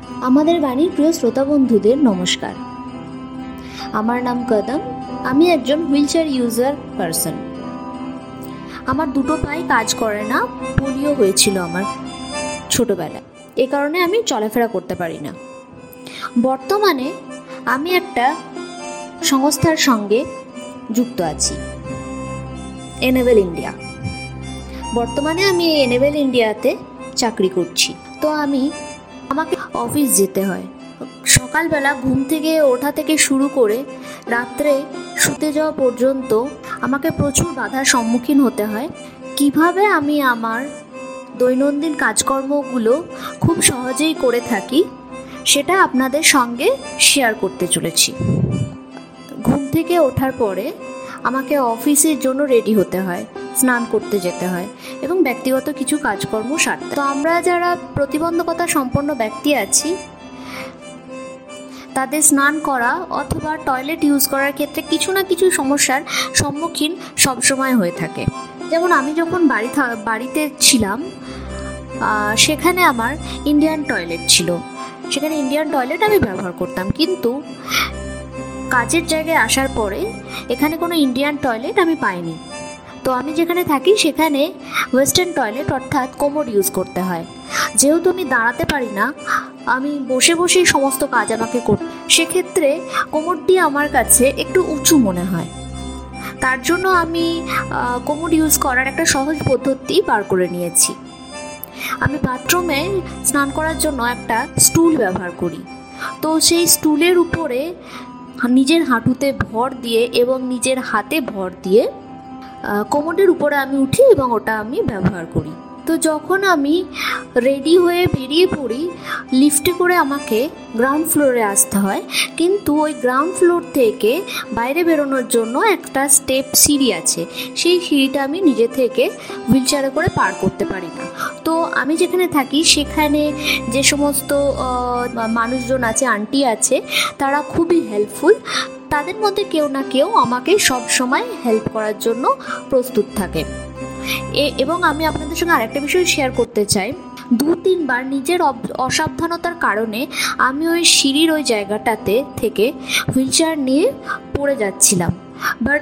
আমাদের বাণীর প্রিয় শ্রোতা বন্ধুদের নমস্কার। আমার নাম কদম। আমি একজন হুইলচেয়ার ইউজার পারসন। আমার দুটো পায়ে কাজ করে না, পোলিও হয়েছিল আমার ছোটবেলায়। এ কারণে আমি চলাফেরা করতে পারি না। বর্তমানে আমি একটা সংস্থার সঙ্গে যুক্ত আছি, এনেবেল ইন্ডিয়া। বর্তমানে আমি এনেবেল ইন্ডিয়াতে চাকরি করছি। তো আমাকে অফিস যেতে হয়। সকালবেলা ঘুম থেকে ওঠা থেকে শুরু করে রাত্রে শুতে যাওয়া পর্যন্ত আমাকে প্রচুর বাধার সম্মুখীন হতে হয়। কিভাবে আমি আমার দৈনন্দিন কাজকর্মগুলো খুব সহজেই করে থাকি সেটা আপনাদের সঙ্গে শেয়ার করতে চলেছি। ঘুম থেকে ওঠার পরে আমাকে অফিসের জন্য রেডি হতে হয়, স্নান করতে যেতে হয় এবং ব্যক্তিগত কিছু কাজকর্ম সারতে। তো আমরা যারা প্রতিবন্ধকতা সম্পন্ন ব্যক্তি আছি, তাদের স্নান করা অথবা টয়লেট ইউজ করার ক্ষেত্রে কিছু না কিছু সমস্যার সম্মুখীন সবসময় হয়ে থাকে। যেমন আমি যখন বাড়িতে ছিলাম, সেখানে আমার ইন্ডিয়ান টয়লেট ছিল। সেখানে ইন্ডিয়ান টয়লেট আমি ব্যবহার করতাম, কিন্তু কাজের জায়গায় আসার পরে এখানে কোনো ইন্ডিয়ান টয়লেট আমি পাইনি। তো আমি যেখানে থাকি সেখানে ওয়েস্টার্ন টয়লেট অর্থাৎ কোমোড ইউজ করতে হয়। যেহেতু আমি দাঁড়াতে পারি না, আমি বসে বসেই সমস্ত কাজ আমাকে করতে, সেক্ষেত্রে কোমোডটি আমার কাছে একটু উঁচু মনে হয়। তার জন্য আমি কোমোড ইউজ করার একটা সহজ পদ্ধতি বার করে নিয়েছি। আমি বাথরুমে স্নান করার জন্য একটা স্টুল ব্যবহার করি। তো সেই স্টুলের উপরে নিজের হাঁটুতে ভর দিয়ে এবং নিজের হাতে ভর দিয়ে কোমোডের উপরে আমি উঠি এবং ওটা আমি ব্যবহার করি। তো যখন আমি রেডি হয়ে বেরিয়ে পড়ি, লিফটে করে আমাকে গ্রাউন্ড ফ্লোরে আসতে হয়, কিন্তু ওই গ্রাউন্ড ফ্লোর থেকে বাইরে বেরোনোর জন্য একটা স্টেপ সিঁড়ি আছে। সেই সিঁড়িটা আমি নিজে থেকে হুইলচেয়ারে করে পার করতে পারি না। তো আমি যেখানে থাকি সেখানে যে সমস্ত মানুষজন আছে, আন্টি আছে, তারা খুবই হেল্পফুল। তাদের মধ্যে কেউ না কেউ আমাকে সব সময় হেল্প করার জন্য প্রস্তুত থাকে। এবং আমি আপনাদের সঙ্গে আরেকটা বিষয় শেয়ার করতে চাই। 2-3 বার নিজের অসাবধানতার কারণে আমি ওই সিঁড়ির ওই জায়গাটাতে থেকে হুইলচেয়ার নিয়ে পড়ে যাচ্ছিলাম। বাট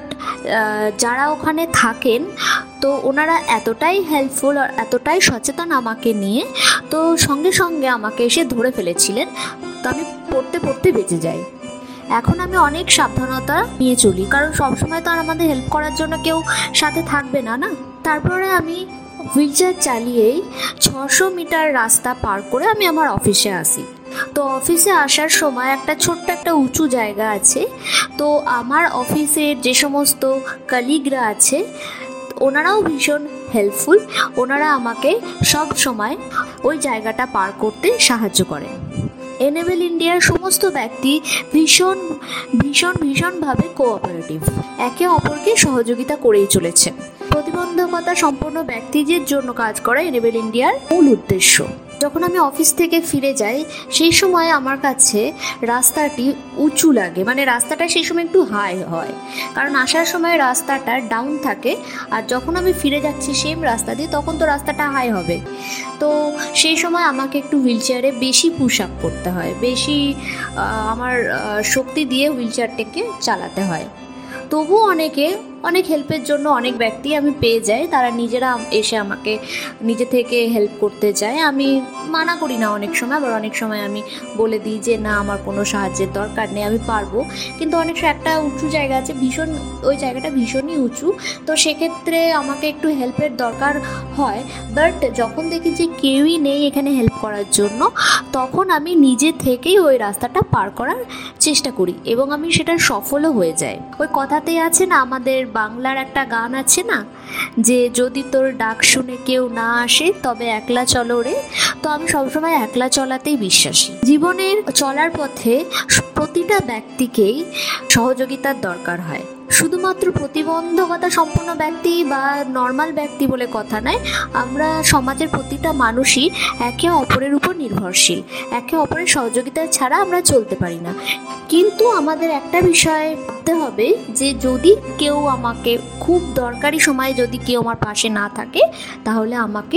যারা ওখানে থাকেন, তো ওনারা এতটাই হেল্পফুল আর এতটাই সচেতন আমাকে নিয়ে, তো সঙ্গে সঙ্গে আমাকে এসে ধরে ফেলেছিলেন। তো আমি পড়তে পড়তে বেঁচে যাই। এখন আমি অনেক সাবধানতা নিয়ে চলি, কারণ সবসময় তো আর আমাদের হেল্প করার জন্য কেউ সাথে থাকবে না। তারপরে আমি হুইলচেয়ার চালিয়েই 600 মিটার রাস্তা পার করে আমি আমার অফিসে আসি। তো অফিসে আসার সময় ছোট্ট একটা উঁচু জায়গা আছে। তো আমার অফিসের যে সমস্ত কলিগরা আছে, ওনারাও ভীষণ হেল্পফুল। ওনারা আমাকে সব সময় ওই জায়গাটা পার করতে সাহায্য করেন। এনেবেল ইন্ডিয়ার সমস্ত ব্যক্তি ভীষণ ভীষণ ভীষণভাবে কোঅপারেটিভ, একে অপরকে সহযোগিতা করেই চলেছে। প্রতিবন্ধকতা সম্পন্ন ব্যক্তিদের জন্য কাজ করা এনেবেল ইন্ডিয়ার মূল উদ্দেশ্য। যখন আমি অফিস থেকে ফিরে যাই, সেই সময় আমার কাছে রাস্তাটি উঁচু লাগে, মানে রাস্তাটা সেই সময় একটু হাই হয়, কারণ আসার সময় রাস্তাটা ডাউন থাকে, আর যখন আমি ফিরে যাচ্ছি সেম রাস্তা দিয়ে, তখন তো রাস্তাটা হাই হবে। তো সেই সময় আমাকে একটু হুইলচেয়ারে বেশি পুশ আপ করতে হয়, বেশি আমার শক্তি দিয়ে হুইলচেয়ারটাকে চালাতে হয়। তবুও অনেক হেল্পের জন্য অনেক ব্যক্তি আমি পেয়ে যাই। তারা নিজেরা এসে আমাকে নিজে থেকে হেল্প করতে চায়। আমি মানা করি না অনেক সময়, আবার অনেক সময় আমি বলে দিই যে না, আমার কোনো সাহায্যের দরকার নেই, আমি পারবো। কিন্তু অনেক সময় একটা উঁচু জায়গা আছে, ওই জায়গাটা ভীষণই উঁচু, তো সেক্ষেত্রে আমাকে একটু হেল্পের দরকার হয়। বাট যখন দেখি যে কেউই নেই এখানে হেল্প করার জন্য, তখন আমি নিজে থেকেই ওই রাস্তাটা পার করার চেষ্টা করি এবং আমি সেটা সফলও হয়ে যাই। ওই কথাতেই আছে না, আমাদের বাংলার একটা গান আছে না, যে যদি তোর ডাক শুনে কেউ না আসে তবে একলা চলো রে। তো আমি সবসময় একলা চলাতেই বিশ্বাসী। জীবনের চলার পথে প্রতিটা ব্যক্তিকেই সহযোগিতার দরকার হয়। শুধুমাত্র প্রতিবন্ধকতা সম্পন্ন ব্যক্তি বা নর্মাল ব্যক্তি বলে কথা নয়, আমরা সমাজের প্রতিটা মানুষই একে অপরের উপর নির্ভরশীল। একে অপরের সহযোগিতা ছাড়া আমরা চলতে পারি না। কিন্তু আমাদের একটা বিষয় ভাবতে হবে যে যদি কেউ আমাকে খুব দরকারি সময়ে যদি কেউ আমার পাশে না থাকে, তাহলে আমাকে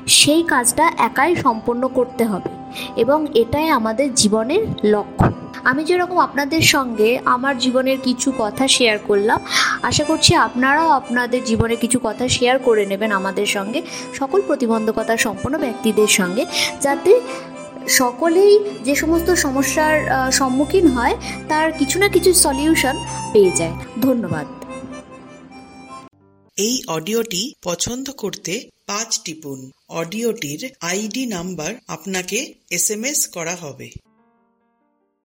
সেই কাজটা একাই সম্পন্ন করতে হবে এবং এটাই আমাদের জীবনের লক্ষ্য। আমি যেরকম আপনাদের সঙ্গে আমার জীবনের কিছু কথা শেয়ার করলাম, আশা করছি আপনারাও আপনাদের জীবনে কিছু কথা শেয়ার করে নেবেন আমাদের সঙ্গে, সকল প্রতিবন্ধকতা সম্পন্ন ব্যক্তিদের সঙ্গে, যাতে সকলেই যে সমস্ত সমস্যার সম্মুখীন হয় তার কিছু না কিছু সলিউশন পেয়ে যায়। ধন্যবাদ। এই অডিওটি পছন্দ করতে 5 টিপুন। অডিওটির আইডি নাম্বার আপনাকে SMS করা হবে।